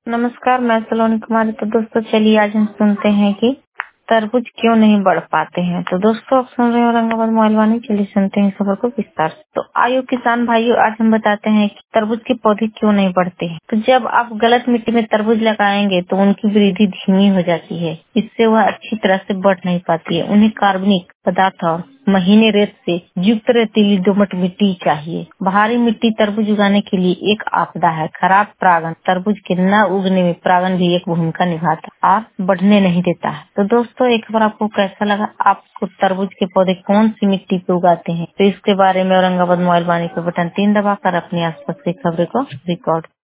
नमस्कार, मैं सलोनी कुमारी। तो दोस्तों चलिए आज हम सुनते हैं कि तरबूज क्यों नहीं बढ़ पाते हैं। तो दोस्तों आप सुन रहे हैं औरंगाबाद मोबाइल वाणी। चलिए सुनते हैं इस खबर को विस्तार से। तो आइए किसान भाइयों, आज हम बताते हैं कि तरबूज के पौधे क्यों नहीं बढ़ते हैं। तो जब आप गलत मिट्टी में तरबूज लगाएंगे तो उनकी वृद्धि धीमी हो जाती है। इससे वह अच्छी तरह से बढ़ नहीं पाती है। उन्हें कार्बनिक पदार्थ और महीने रेत से युक्त रेतीली दोमट मिट्टी चाहिए। भारी मिट्टी तरबूज उगाने के लिए एक आपदा है। खराब परागण तरबूज के न उगने में परागण भी एक भूमिका निभाता है और बढ़ने नहीं देता है। तो दोस्तों एक खबर आपको कैसा लगा? आपको तरबूज के पौधे कौन सी मिट्टी पे उगाते हैं? तो इसके बारे में औरंगाबाद मोबाइल वाणी के बटन 3 दबाकर अपने आसपास की खबरें को रिकॉर्ड